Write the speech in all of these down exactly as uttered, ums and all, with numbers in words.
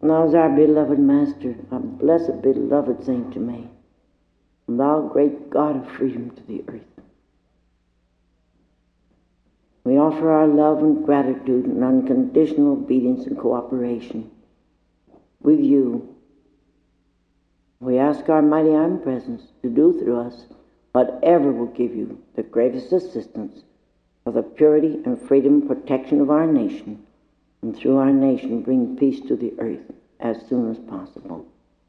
Now is our beloved Master, our blessed beloved Saint Germain, and thou great God of freedom to the earth. We offer our love and gratitude and unconditional obedience and cooperation with you. We ask our mighty omnipresence to do through us whatever will give you the greatest assistance for the purity and freedom and protection of our nation, and through our nation bring peace to the earth as soon as possible.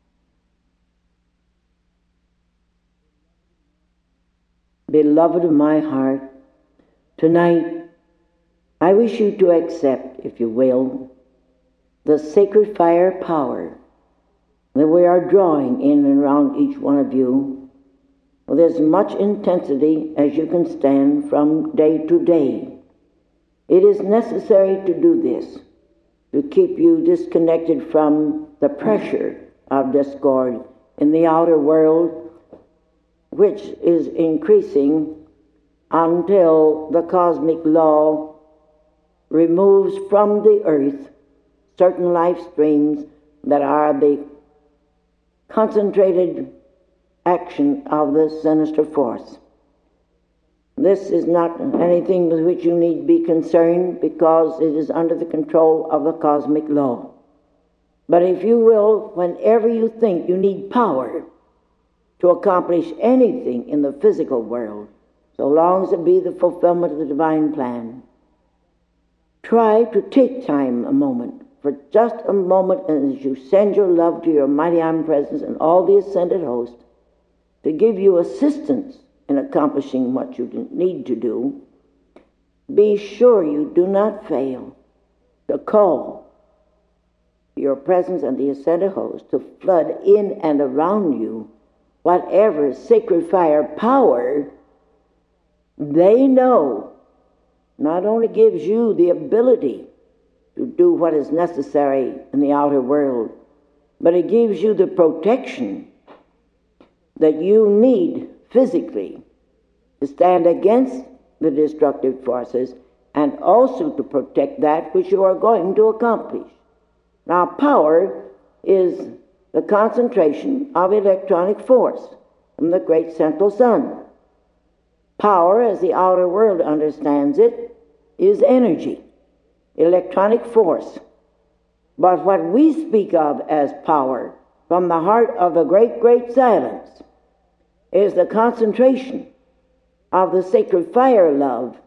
Beloved of my heart, tonight I wish you to accept, if you will, the sacred fire power that we are drawing in and around each one of you with as much intensity as you can stand from day to day. It is necessary to do this to keep you disconnected from the pressure of discord in the outer world, which is increasing until the cosmic law removes from the earth certain life streams that are the concentrated action of the sinister force. This is not anything with which you need be concerned, because it is under the control of the cosmic law. But if you will, whenever you think you need power to accomplish anything in the physical world, so long as it be the fulfillment of the divine plan, try to take time a moment, for just a moment, as you send your love to your mighty omnipresence and all the ascended host, to give you assistance in accomplishing what you need to do. Be sure you do not fail to call your presence and the ascended host to flood in and around you whatever sacred fire power they know not only gives you the ability to do what is necessary in the outer world, but it gives you the protection that you need physically to stand against the destructive forces, and also to protect that which you are going to accomplish. Now, power is the concentration of electronic force from the great central sun. Power, as the outer world understands it, is energy, electronic force. But what we speak of as power from the heart of the great, great silence is the concentration of the sacred fire love,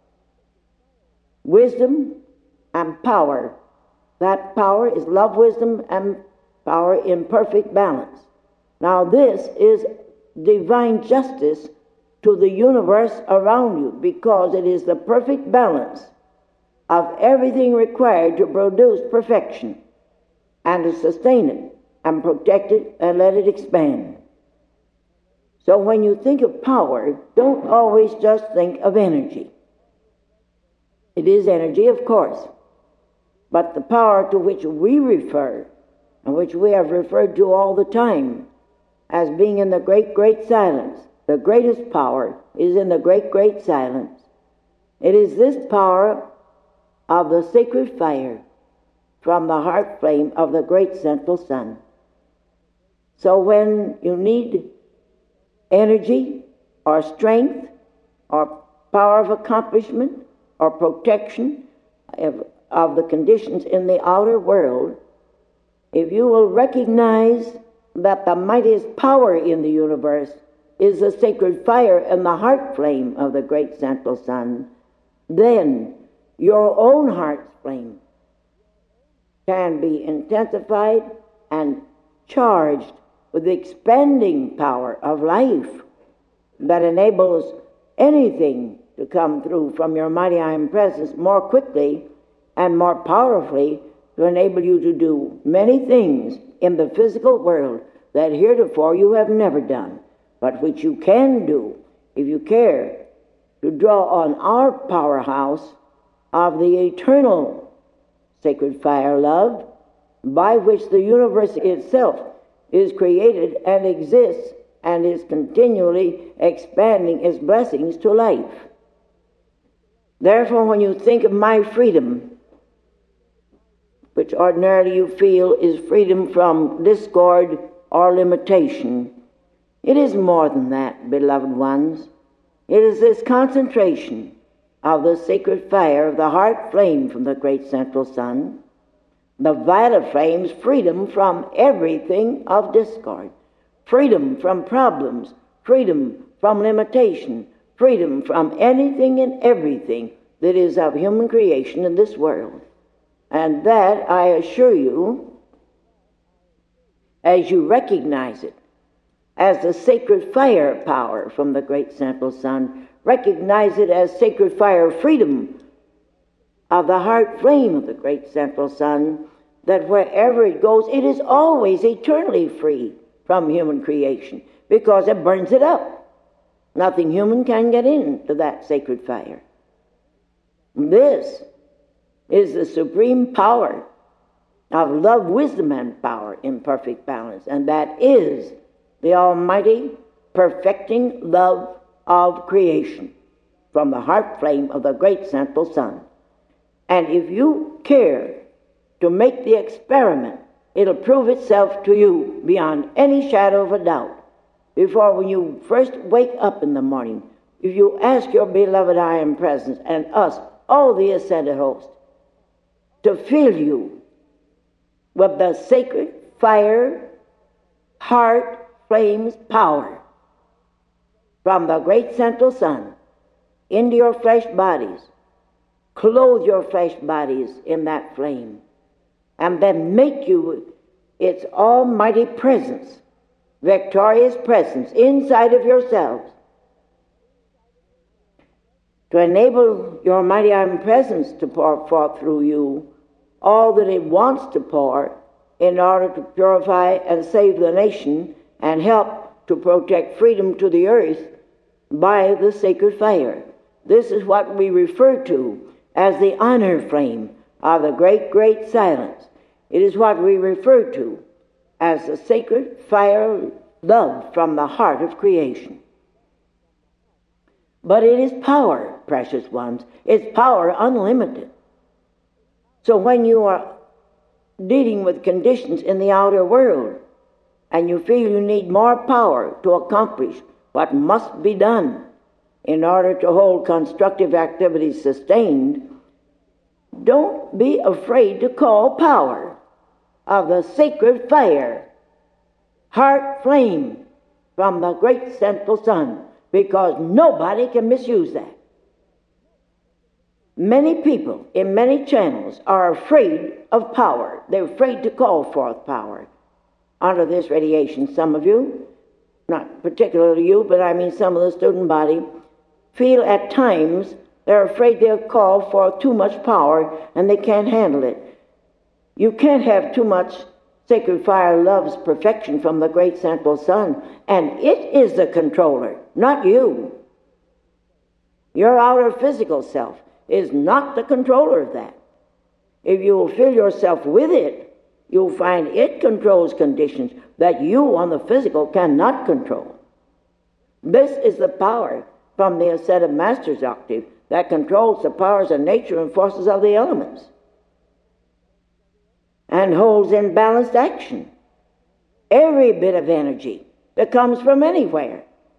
wisdom and power. That power is love, wisdom, and power in perfect balance. Now this is divine justice to the universe around you, because it is the perfect balance of everything required to produce perfection and to sustain it and protect it and let it expand. So when you think of power, don't always just think of energy. It is energy, of course, but the power to which we refer, and which we have referred to all the time as being in the great, great silence, the greatest power is in the great, great silence. It is this power of the sacred fire from the heart flame of the great central sun. So when you need energy or strength or power of accomplishment or protection of, of the conditions in the outer world, if you will recognize that the mightiest power in the universe is the sacred fire and the heart flame of the great central sun, then your own heart's flame can be intensified and charged with the expanding power of life that enables anything to come through from your mighty omnipresence more quickly and more powerfully, to enable you to do many things in the physical world that heretofore you have never done, but which you can do if you care to draw on our powerhouse of the eternal sacred fire love, by which the universe itself is created and exists and is continually expanding its blessings to life. Therefore, when you think of my freedom, which ordinarily you feel is freedom from discord or limitation. It is more than that, beloved ones. It is this concentration of the sacred fire of the heart flame from the great central sun. The violet flame's freedom from everything of discord, freedom from problems, freedom from limitation, freedom from anything and everything that is of human creation in this world. And that, I assure you, as you recognize it as the sacred fire power from the great central sun, recognize it as sacred fire freedom of the heart flame of the great central sun, that wherever it goes, it is always eternally free from human creation, because it burns it up. Nothing human can get into that sacred fire. This is the supreme power of love, wisdom, and power in perfect balance, and that is the almighty perfecting love of creation from the heart flame of the great central sun. And if you care to make the experiment, it'll prove itself to you beyond any shadow of a doubt. Before, when you first wake up in the morning, if you ask your beloved I Am Presence and us, all the ascended host, to fill you with the sacred fire, heart, flames, power from the great central sun into your flesh bodies, clothe your flesh bodies in that flame, and then make you its almighty presence, victorious presence inside of yourselves, to enable your mighty I Am Presence to pour forth through you all that it wants to pour in order to purify and save the nation and help to protect freedom to the earth by the sacred fire. This is what we refer to as the honor flame of the great, great silence. It is what we refer to as the sacred fire love from the heart of creation. But it is power, precious ones. It's power unlimited. So when you are dealing with conditions in the outer world and you feel you need more power to accomplish what must be done in order to hold constructive activities sustained, don't be afraid to call power of the sacred fire, heart flame from the great central sun, because nobody can misuse that. Many people in many channels are afraid of power. They're afraid to call forth power under this radiation. Some of you, not particularly you, but I mean some of the student body, feel at times they're afraid they'll call for too much power and they can't handle it. You can't have too much sacred fire love's perfection from the great central sun, and it is the controller, not you. Your outer physical self is not the controller of that. If you will fill yourself with it, you'll find it controls conditions that you on the physical cannot control. This is the power from the ascended master's octave that controls the powers of nature and forces of the elements and holds in balanced action every bit of energy that comes from anywhere.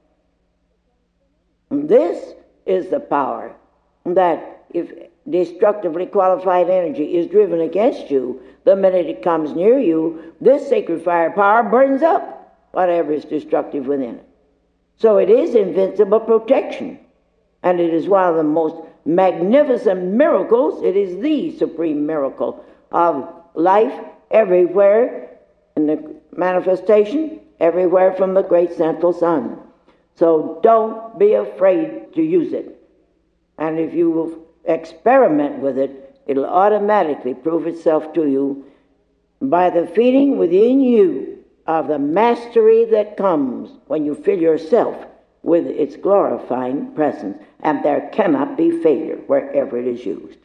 This is the power that, if destructively qualified energy is driven against you, the minute it comes near you, this sacred fire power burns up whatever is destructive within it. So it is invincible protection, and it is one of the most magnificent miracles. It is the supreme miracle of life everywhere in the manifestation, everywhere from the great central sun. So don't be afraid to use it. And if you will experiment with it, it'll automatically prove itself to you by the feeling within you of the mastery that comes when you fill yourself with its glorifying presence. And there cannot be failure wherever it is used.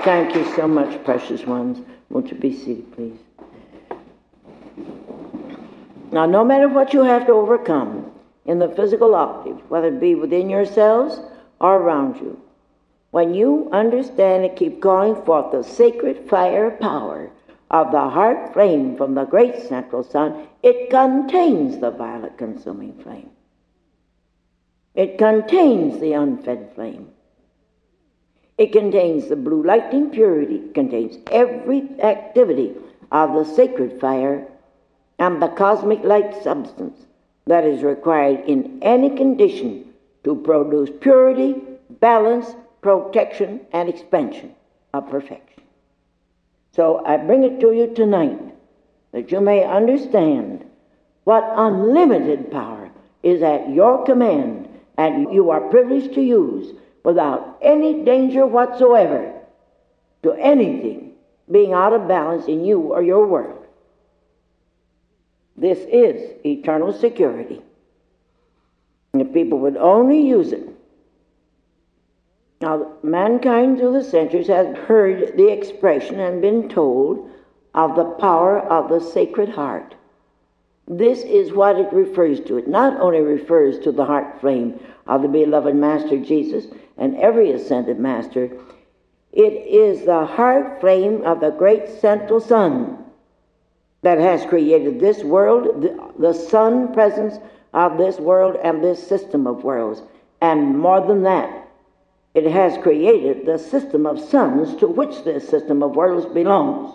Thank you so much, precious ones. Won't you be seated, please? Now, no matter what you have to overcome in the physical octave, whether it be within yourselves or around you, when you understand and keep calling forth the sacred fire power of the heart flame from the great central sun, it contains the violet consuming flame. It contains the unfed flame. It contains the blue lightning purity. It contains every activity of the sacred fire and the cosmic light substance that is required in any condition to produce purity, balance, protection, and expansion of perfection. So I bring it to you tonight that you may understand what unlimited power is at your command and you are privileged to use without any danger whatsoever to anything being out of balance in you or your world. This is eternal security. And if people would only use it. Now, mankind through the centuries has heard the expression and been told of the power of the Sacred Heart. This is what it refers to. It not only refers to the heart flame of the beloved Master Jesus and every ascended Master, it is the heart flame of the great central sun that has created this world, the, the sun presence of this world and this system of worlds. And more than that, it has created the system of suns to which this system of worlds belongs.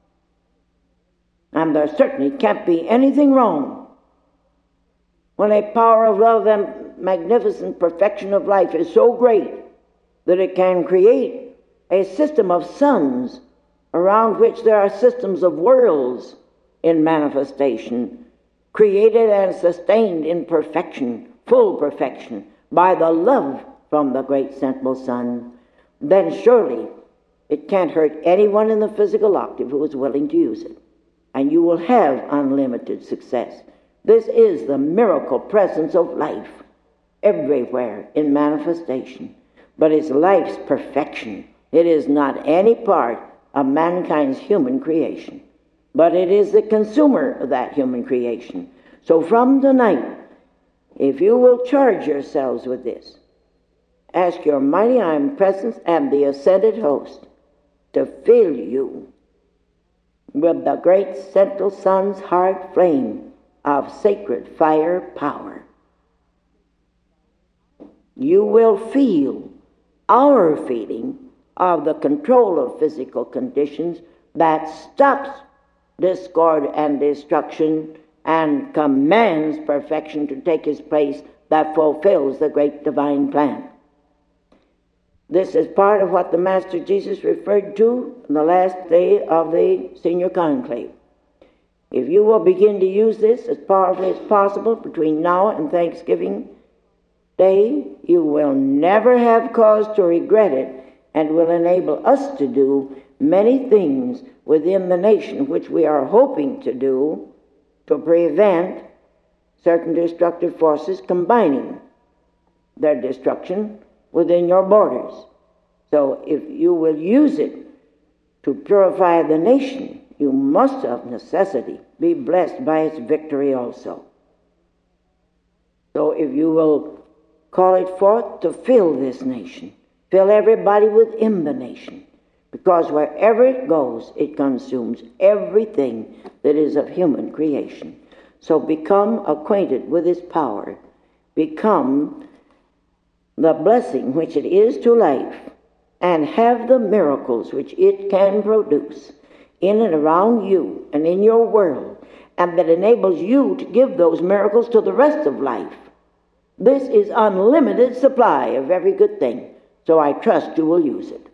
And there certainly can't be anything wrong when a power of love and magnificent perfection of life is so great that it can create a system of suns around which there are systems of worlds in manifestation, created and sustained in perfection, full perfection, by the love from the great central sun. Then surely it can't hurt anyone in the physical octave who is willing to use it. And you will have unlimited success. This is the miracle presence of life everywhere in manifestation. But it's life's perfection. It is not any part of mankind's human creation, but it is the consumer of that human creation. So from tonight, if you will charge yourselves with this, ask your mighty omnipresence and the ascended host to fill you with the great central sun's heart flame of sacred fire power. You will feel our feeling of the control of physical conditions that stops discord and destruction and commands perfection to take its place that fulfills the great divine plan. This is part of what the Master Jesus referred to on the last day of the Senior Conclave. If you will begin to use this as powerfully as possible between now and Thanksgiving Day, you will never have cause to regret it and will enable us to do many things within the nation which we are hoping to do to prevent certain destructive forces combining their destruction within your borders. So if you will use it to purify the nation, you must of necessity be blessed by its victory also. So if you will call it forth to fill this nation, fill everybody within the nation, because wherever it goes, it consumes everything that is of human creation. So become acquainted with its power. Become the blessing which it is to life, and have the miracles which it can produce in and around you and in your world, and that enables you to give those miracles to the rest of life. This is unlimited supply of every good thing, so I trust you will use it.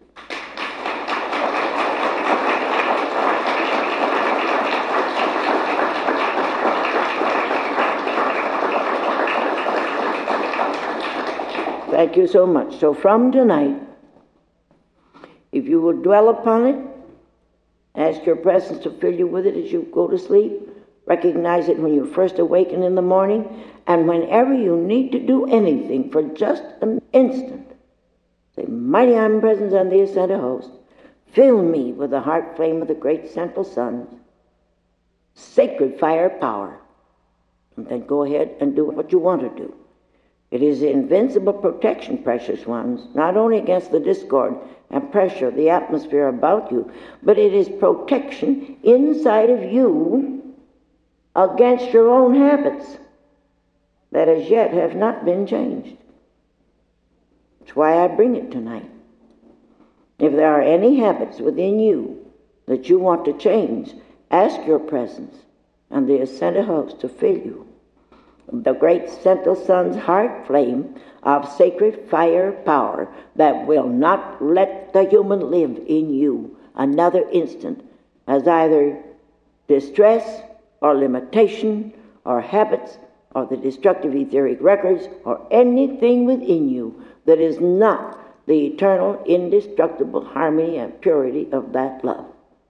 Thank you so much. So from tonight, if you will dwell upon it, ask your presence to fill you with it as you go to sleep, recognize it when you first awaken in the morning, and whenever you need to do anything for just an instant, say, mighty omnipresence and the ascended host, Fill me with the heart flame of the great central sun, sacred fire power, and then go ahead and do what you want to do. It is invincible protection, precious ones, not only against the discord and pressure of the atmosphere about you, but it is protection inside of you against your own habits that as yet have not been changed. That's why I bring it tonight. If there are any habits within you that you want to change, ask your presence and the ascended host to fill you. The great central sun's heart flame of sacred fire power that will not let the human live in you another instant as either distress or limitation or habits or the destructive etheric records or anything within you that is not the eternal, indestructible harmony and purity of that love.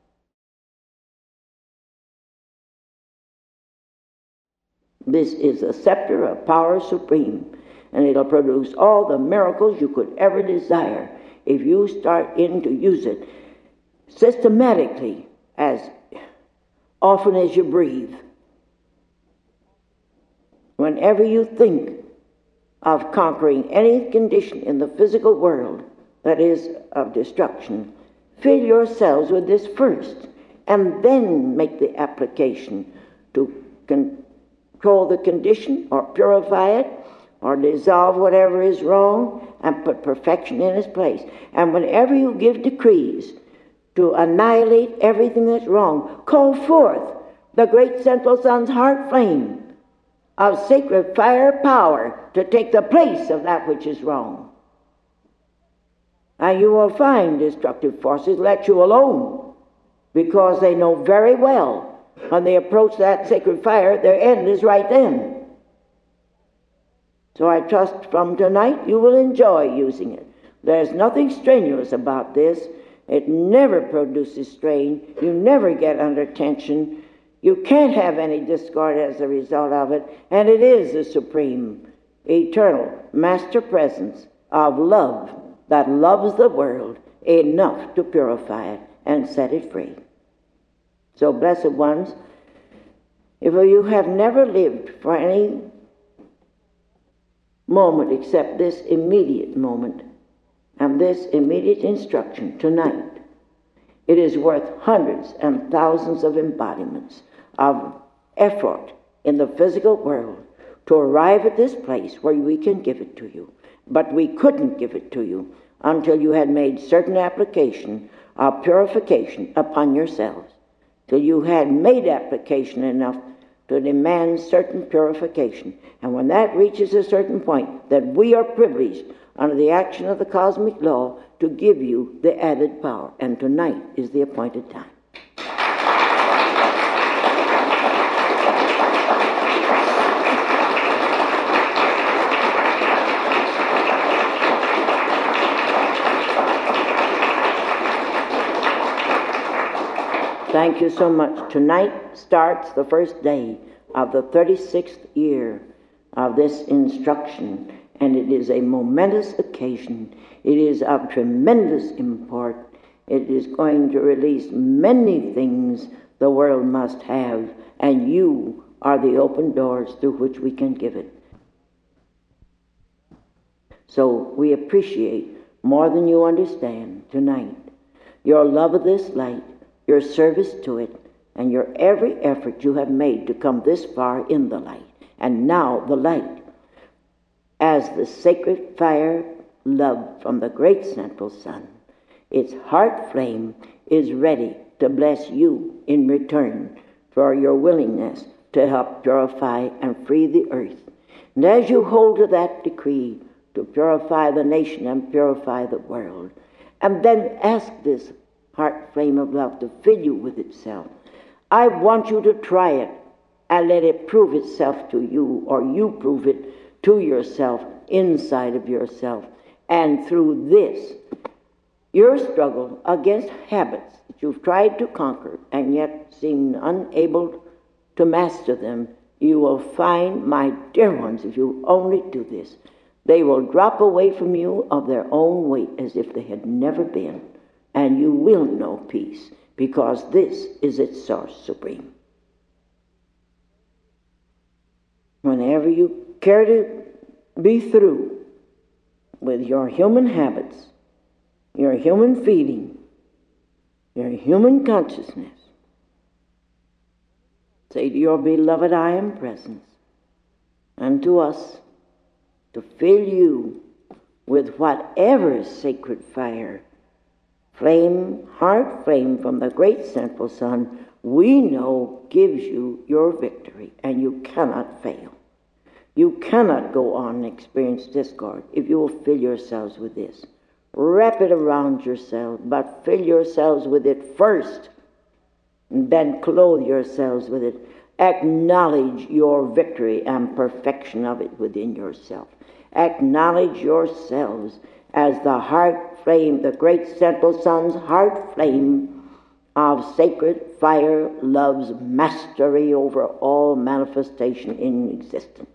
This is a scepter of power supreme, and it'll produce all the miracles you could ever desire if you start in to use it systematically as often as you breathe. Whenever you think of conquering any condition in the physical world that is of destruction, fill yourselves with this first, and then make the application to con- control the condition or purify it or dissolve whatever is wrong and put perfection in its place. And whenever you give decrees to annihilate everything that's wrong, call forth the great central sun's heart flame of sacred fire power to take the place of that which is wrong. And you will find destructive forces let you alone, because they know very well when they approach that sacred fire, their end is right then. So I trust from tonight you will enjoy using it. There's nothing strenuous about this. It never produces strain. You never get under tension. You can't have any discord as a result of it. And it is the supreme, eternal master presence of love that loves the world enough to purify it and set it free. So, blessed ones, if you have never lived for any moment except this immediate moment and this immediate instruction tonight, it is worth hundreds and thousands of embodiments of effort in the physical world to arrive at this place where we can give it to you. But we couldn't give it to you until you had made certain application of purification upon yourselves, till you had made application enough to demand certain purification. And when that reaches a certain point, that we are privileged under the action of the cosmic law to give you the added power. And tonight is the appointed time. Thank you so much. Tonight starts the first day of the thirty-sixth year of this instruction, and it is a momentous occasion. It is of tremendous import. It is going to release many things the world must have, and you are the open doors through which we can give it. So we appreciate more than you understand tonight your love of this light, your service to it, and your every effort you have made to come this far in the light. And now the light, as the sacred fire love from the great central sun, its heart flame is ready to bless you in return for your willingness to help purify and free the earth. And as you hold to that decree to purify the nation and purify the world, and then ask this heart flame of love to fill you with itself, I want you to try it and let it prove itself to you, or you prove it to yourself inside of yourself. And through this, your struggle against habits that you've tried to conquer and yet seem unable to master them, you will find, my dear ones, if you only do this, they will drop away from you of their own weight as if they had never been. and you will know peace, because this is its source supreme. Whenever you care to be through with your human habits, your human feeling, your human consciousness, say to your beloved I am presence, and to us, to fill you with whatever sacred fire, flame, heart flame from the great central sun, we know gives you your victory, and you cannot fail. You cannot go on and experience discord if you will fill yourselves with this. Wrap it around yourselves, but fill yourselves with it first, and then clothe yourselves with it. Acknowledge your victory and perfection of it within yourself. Acknowledge yourselves as the heart flame, the great central sun's heart flame of sacred fire, love's mastery over all manifestation in existence.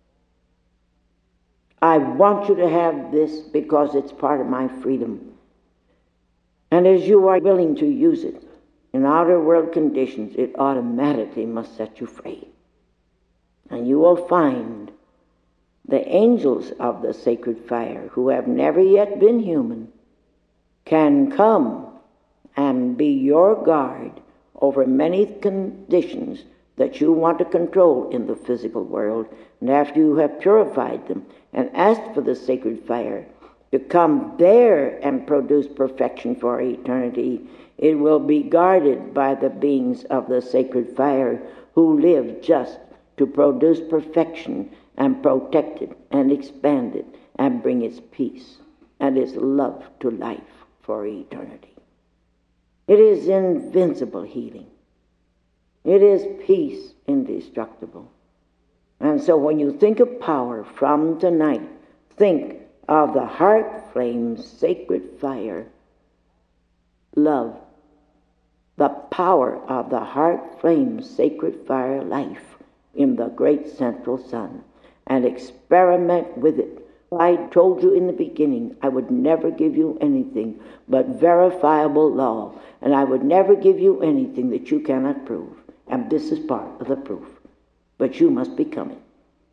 I want you to have this because it's part of my freedom. And as you are willing to use it in outer world conditions, it automatically must set you free. And you will find the angels of the sacred fire, who have never yet been human, can come and be your guard over many conditions that you want to control in the physical world. And after you have purified them and asked for the sacred fire to come there and produce perfection for eternity, it will be guarded by the beings of the sacred fire who live just to produce perfection and protect it and expand it and bring its peace and its love to life for eternity. It is invincible healing. It is peace indestructible. And so when you think of power from tonight, think of the heart flame, sacred fire, love, the power of the heart flame, sacred fire, life in the great central sun, and experiment with it. I told you in the beginning I would never give you anything but verifiable law, and I would never give you anything that you cannot prove. And this is part of the proof. But you must become it.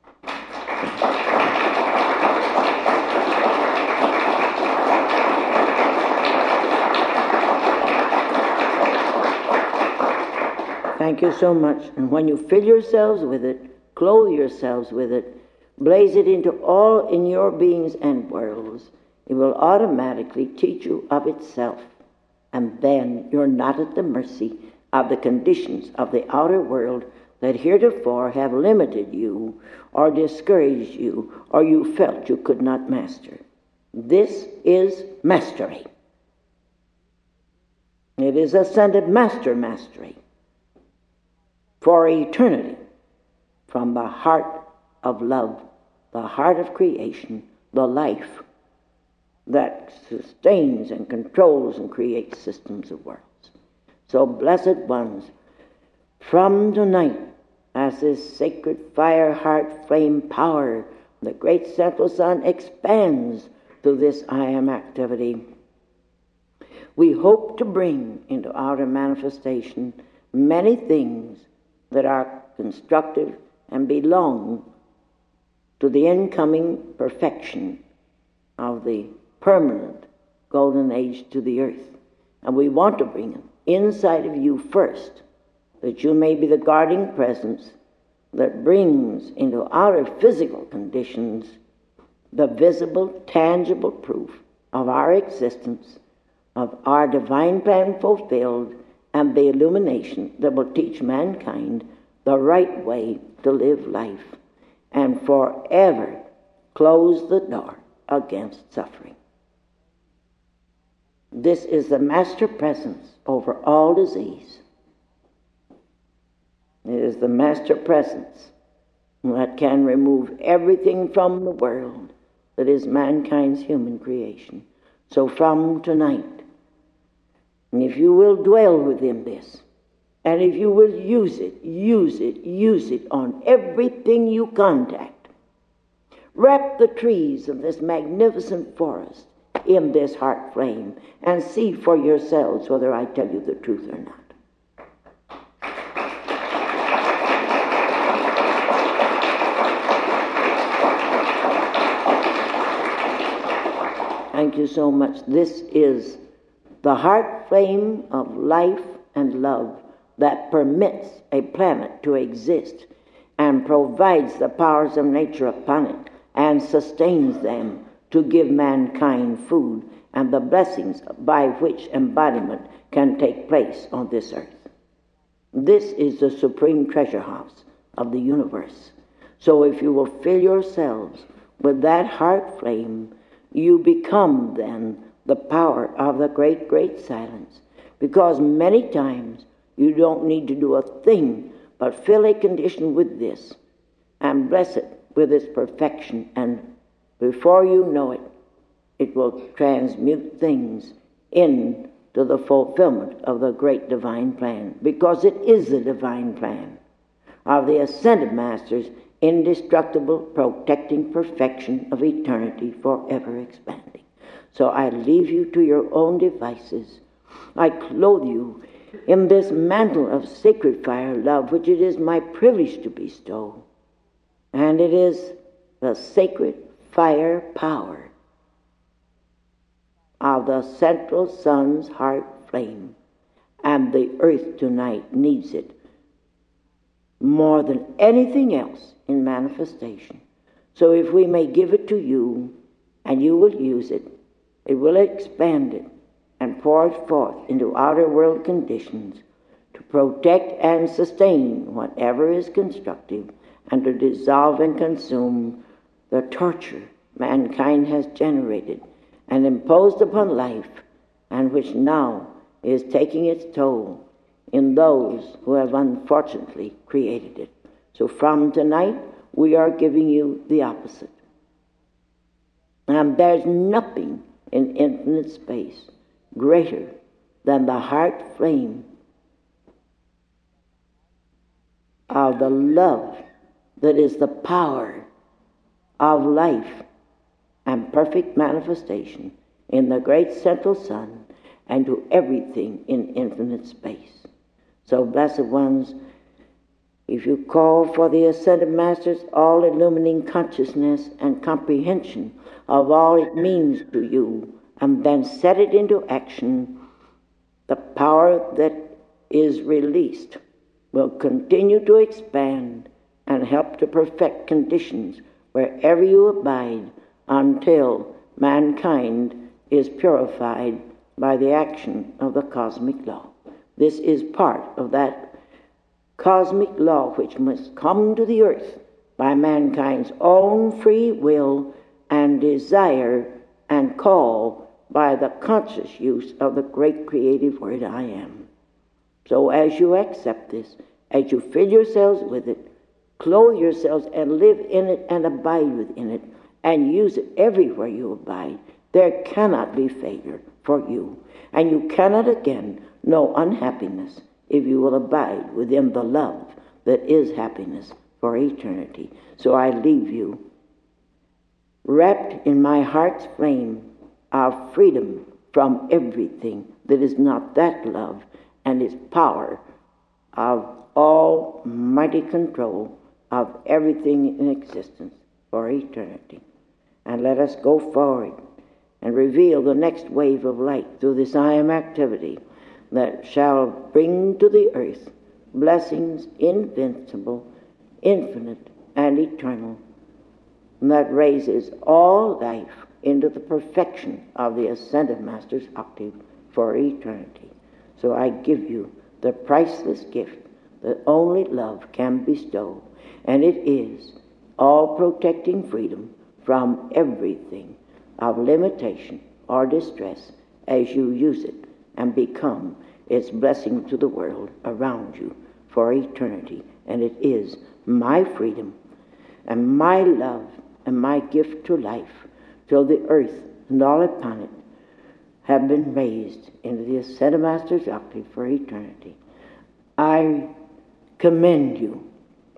Thank you so much. And when you fill yourselves with it, clothe yourselves with it, blaze it into all in your beings and worlds, it will automatically teach you of itself. And then you're not at the mercy of the conditions of the outer world that heretofore have limited you or discouraged you or you felt you could not master. This is mastery. It is ascended master mastery for eternity from the heart of love, the heart of creation, the life that sustains and controls and creates systems of worlds. So, blessed ones, from tonight, as this sacred fire, heart, flame power, the great central sun expands through this I am activity, we hope to bring into outer manifestation many things that are constructive and belong to the incoming perfection of the permanent golden age to the earth. And we want to bring them inside of you first, that you may be the guarding presence that brings into outer physical conditions the visible, tangible proof of our existence, of our divine plan fulfilled, and the illumination that will teach mankind the right way to live life and forever close the door against suffering. This is the master presence over all disease. It is the master presence that can remove everything from the world that is mankind's human creation. So from tonight, if you will dwell within this, and if you will use it, use it, use it on everything you contact, wrap the trees of this magnificent forest in this heart flame and see for yourselves whether I tell you the truth or not. Thank you so much. This is the heart flame of life and love that permits a planet to exist and provides the powers of nature upon it and sustains them to give mankind food and the blessings by which embodiment can take place on this earth. This is the supreme treasure house of the universe. So if you will fill yourselves with that heart flame, you become then the power of the great, great silence. Because many times you don't need to do a thing but fill a condition with this and bless it with its perfection, and before you know it, it will transmute things into the fulfillment of the great divine plan, because it is the divine plan of the ascended Master's indestructible, protecting perfection of eternity forever expanding. So I leave you to your own devices. I clothe you in this mantle of sacred fire love, which it is my privilege to bestow. And it is the sacred fire power of the central sun's heart flame. And the earth tonight needs it more than anything else in manifestation. So if we may give it to you, and you will use it, it will expand it and pour it forth into outer world conditions to protect and sustain whatever is constructive, and to dissolve and consume the torture mankind has generated and imposed upon life, and which now is taking its toll in those who have unfortunately created it. So from tonight, we are giving you the opposite. And there's nothing in infinite space greater than the heart flame of the love that is the power of life and perfect manifestation in the great central sun and to everything in infinite space. So, blessed ones, if you call for the Ascended Master's all-illumining consciousness and comprehension of all it means to you, and then set it into action, the power that is released will continue to expand and help to perfect conditions wherever you abide until mankind is purified by the action of the cosmic law. This is part of that cosmic law which must come to the earth by mankind's own free will and desire and call by the conscious use of the great creative word I am. So as you accept this, as you fill yourselves with it, clothe yourselves and live in it and abide within it and use it everywhere you abide, there cannot be failure for you. And you cannot again know unhappiness if you will abide within the love that is happiness for eternity. So I leave you wrapped in my heart's flame of freedom from everything that is not that love and its power of almighty control of everything in existence for eternity. And let us go forward and reveal the next wave of light through this I am activity that shall bring to the earth blessings invincible, infinite, and eternal, and that raises all life into the perfection of the Ascended Master's octave for eternity. So I give you the priceless gift that only love can bestow, and it is all-protecting freedom from everything of limitation or distress as you use it and become its blessing to the world around you for eternity. And it is my freedom and my love and my gift to life till the earth and all upon it have been raised into the Ascended Master's octave for eternity. I commend you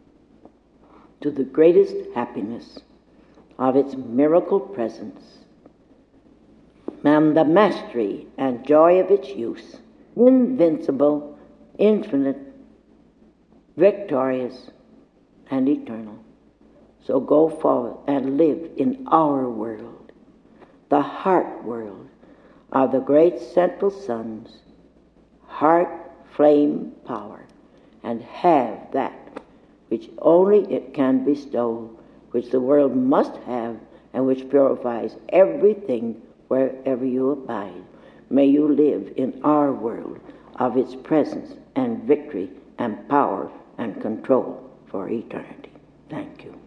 to the greatest happiness of its miracle presence and the mastery and joy of its use, invincible, infinite, victorious, and eternal. So go forward and live in our world, the heart world of the great central sun's heart flame power, and have that which only it can bestow, which the world must have, and which purifies everything wherever you abide. May you live in our world of its presence and victory and power and control for eternity. Thank you.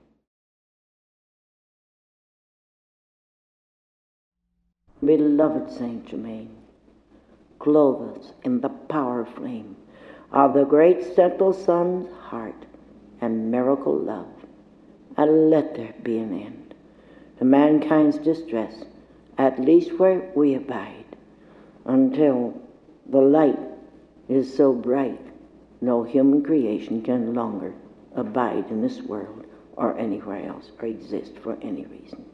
Beloved Saint Germain, clothe us in the power flame of the great central sun's heart and miracle love, and let there be an end to mankind's distress, at least where we abide, until the light is so bright no human creation can longer abide in this world or anywhere else or exist for any reason.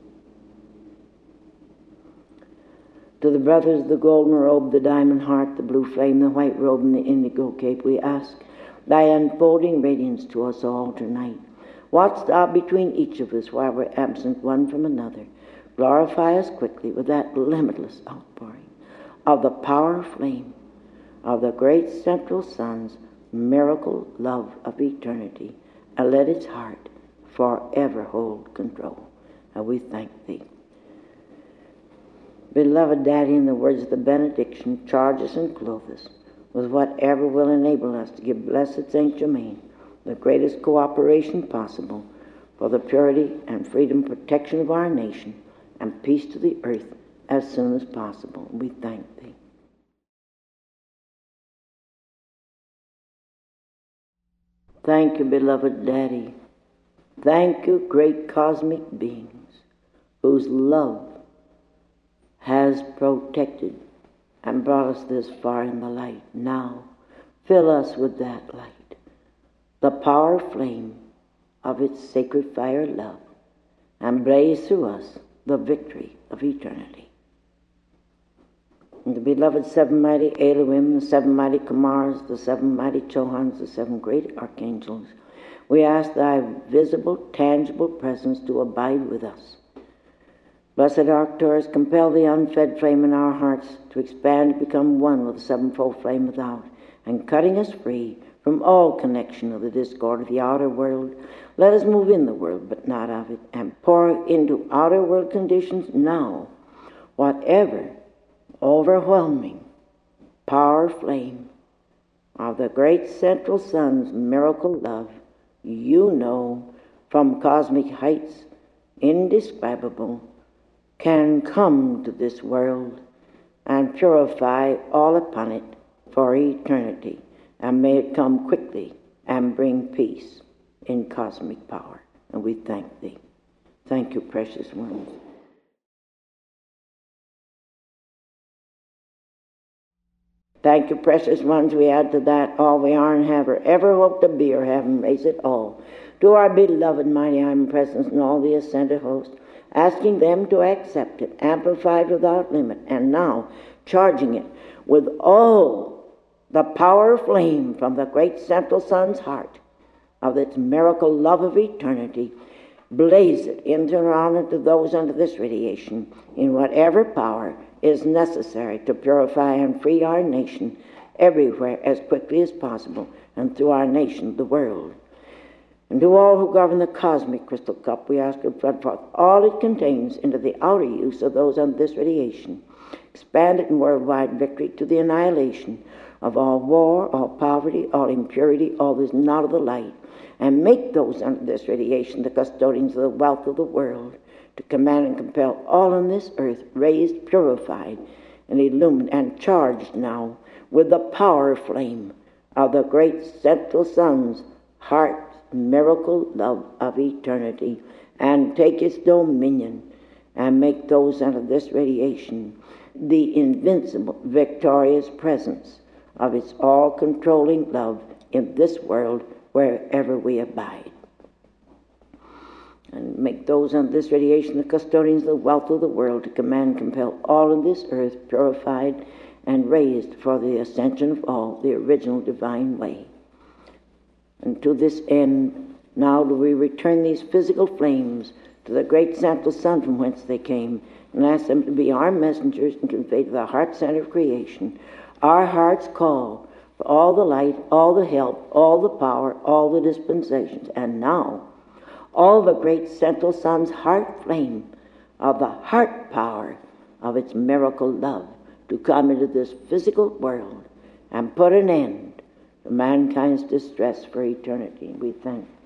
To the brothers of the golden robe, the diamond heart, the blue flame, the white robe, and the indigo cape, we ask thy unfolding radiance to us all tonight. Watch thou between each of us while we're absent one from another. Glorify us quickly with that limitless outpouring of the power flame of the great central sun's miracle love of eternity, and let its heart forever hold control. And we thank thee. Beloved Daddy, in the words of the benediction, charge us and clothe us with whatever will enable us to give Blessed Saint Germain the greatest cooperation possible for the purity and freedom protection of our nation and peace to the earth as soon as possible. We thank thee. Thank you, beloved Daddy. Thank you, great cosmic beings, whose love has protected and brought us this far in the light. Now, fill us with that light, the power flame of its sacred fire love, and blaze through us the victory of eternity. And the beloved seven mighty Elohim, the seven mighty Kamars, the seven mighty Chohans, the seven great archangels, we ask thy visible, tangible presence to abide with us. Blessed Arcturus, compel the unfed flame in our hearts to expand and become one with the sevenfold flame without, and cutting us free from all connection of the discord of the outer world, let us move in the world, but not of it, and pour into outer world conditions now whatever overwhelming power flame of the great central sun's miracle love you know from cosmic heights indescribable can come to this world and purify all upon it for eternity, and may it come quickly and bring peace in cosmic power. And we thank thee. Thank you, precious ones. Thank you, precious ones. We add to that all we are and have or ever hope to be or have, and raise it all to our beloved mighty omnipresence and all the ascended host, asking them to accept it, amplified without limit, and now charging it with all the power flame from the great central sun's heart of its miracle love of eternity. Blaze it into and around into those under this radiation in whatever power is necessary to purify and free our nation everywhere as quickly as possible, and through our nation, the world. And to all who govern the cosmic crystal cup, we ask to flood forth all it contains into the outer use of those under this radiation. Expand it in worldwide victory to the annihilation of all war, all poverty, all impurity, all that is not of the light, and make those under this radiation the custodians of the wealth of the world, to command and compel all on this earth raised, purified, and illumined, and charged now with the power flame of the great central sun's heart miracle love of eternity, and take its dominion and make those under this radiation the invincible, victorious presence of its all-controlling love in this world wherever we abide. and make those under this radiation the custodians of the wealth of the world, to command, compel all on this earth purified and raised for the ascension of all, the original divine way. And to this end, now do we return these physical flames to the great central sun from whence they came, and ask them to be our messengers and convey to the heart center of creation our heart's call for all the light, all the help, all the power, all the dispensations, and now all the great central sun's heart flame of the heart power of its miracle love to come into this physical world and put an end to mankind's distress for eternity. We thank you.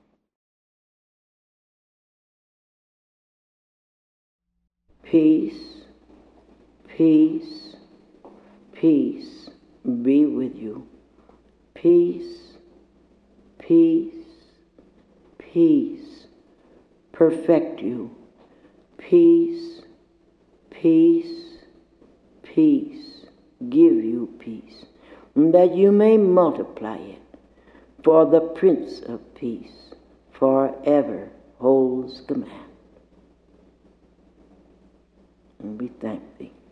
Peace, peace, peace be with you. Peace, peace, peace perfect you. Peace, peace, peace give you peace, that you may multiply it. For the Prince of Peace forever holds command. And we thank thee.